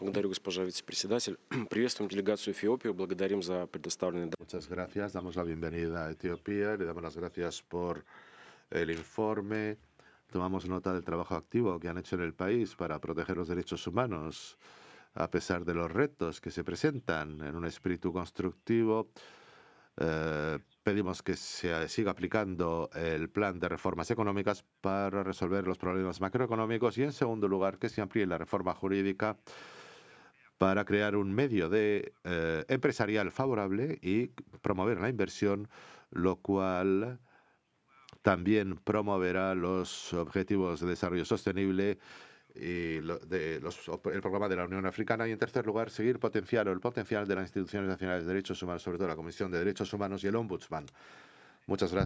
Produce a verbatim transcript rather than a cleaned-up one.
Благодарю, госпожа вице-председатель. Приветствуем делегацию Эфиопии, благодарим за предоставленный. Muchas gracias. Damos la bienvenida a Etiopía. Le damos las gracias por el informe. Tomamos nota del trabajo activo que han hecho en el país para proteger los derechos humanos, a pesar de los retos que se presentan en un espíritu constructivo. Eh, pedimos que se siga aplicando el plan de reformas económicas para resolver los problemas macroeconómicos y, en segundo lugar, que se amplíe la reforma jurídica para crear un medio de eh, empresarial favorable y promover la inversión, lo cual también promoverá los objetivos de desarrollo sostenible y lo, de los, el programa de la Unión Africana. Y, en tercer lugar, seguir potenciando el potencial de las instituciones nacionales de derechos humanos, sobre todo la Comisión de Derechos Humanos y el Ombudsman. Muchas gracias.